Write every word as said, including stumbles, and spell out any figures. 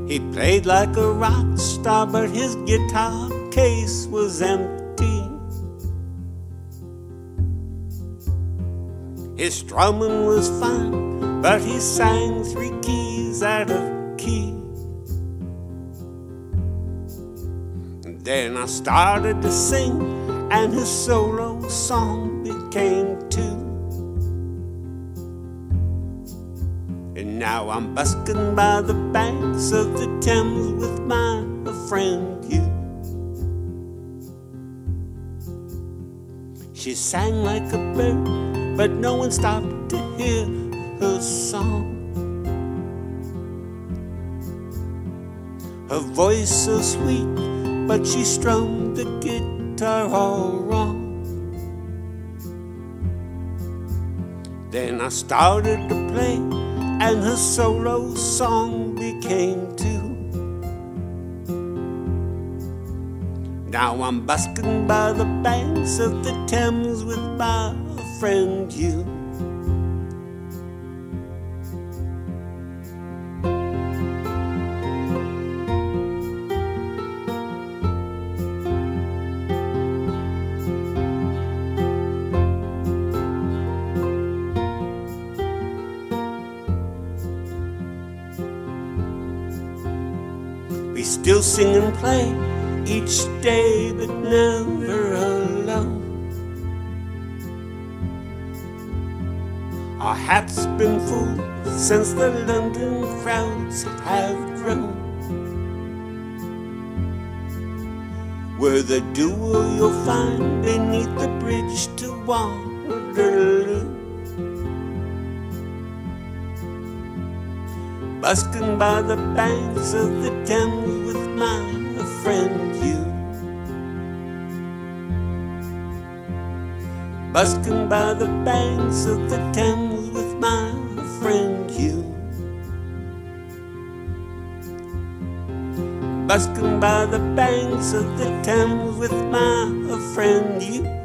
He played like a rock star, but his guitar case was empty. His strumming was fine, but he sang three keys out of key. Then I started to sing, and his solo song became two. And now I'm busking by the banks of the Thames with my friend you. She sang like a bird, but no one stopped to hear her song. Her voice so sweet, but she strummed the guitar all wrong. Then I started to play, and her solo song became two. Now I'm busking by the banks of the Thames with my friend you. We still sing and play each day, but never alone. Our hats been full since the London crowds have grown. We're the duo you'll find beneath the bridge to Waterloo. Busking by the banks of the Thames with my friend you. Busking by the banks of the Thames with my friend you. Busking by the banks of the Thames with my friend you.